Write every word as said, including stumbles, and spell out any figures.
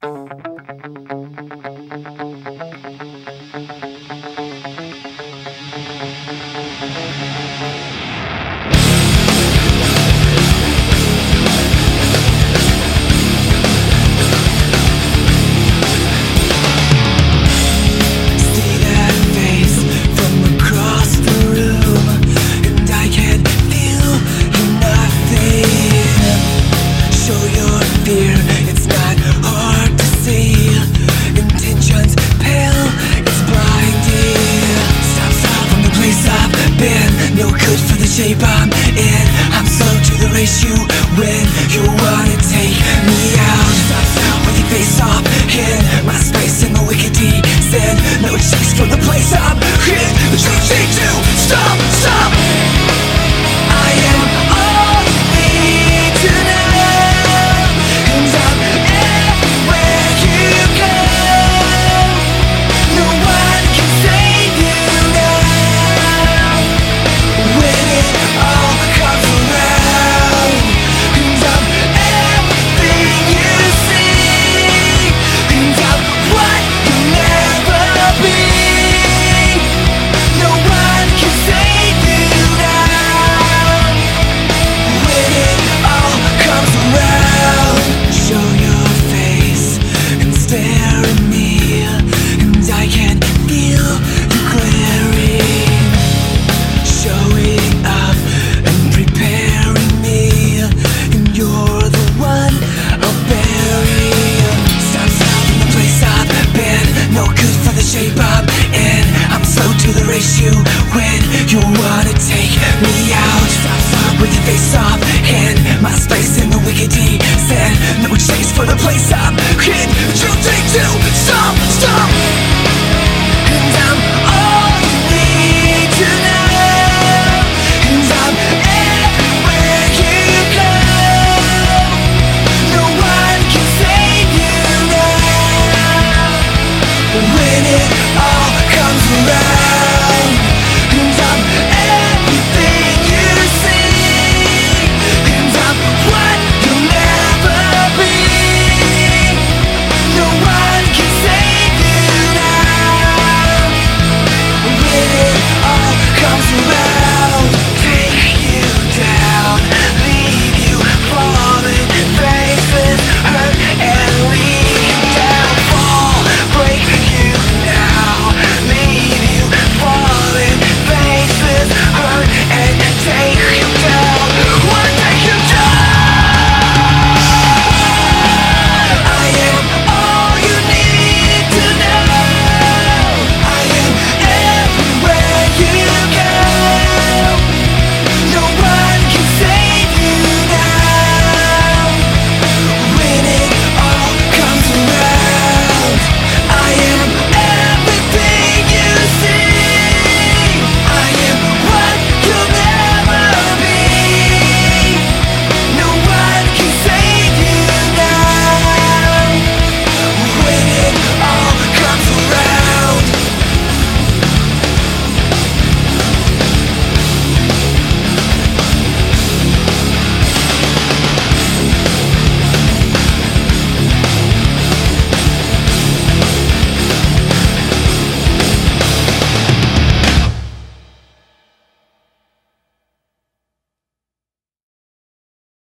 Shape I'm in, I'm slow to the race you win. You wanna take me out, stop, stop with your face off in my space in the wicked descent. No chase from the place I'm in. Choosing to stop, stop. I am all you need to know, and I'm everywhere you go. No one can save you now. When it all comes around, and I'm everything you see, and I'm what you'll never be. No one can save you now. When it all comes around, show your face and stare at me, and I can feel you glaring, showing up and preparing me, and you're the one I'll bury. Stop, stop in the place I've been, no good for the shape I'm in. I'm slow to the race you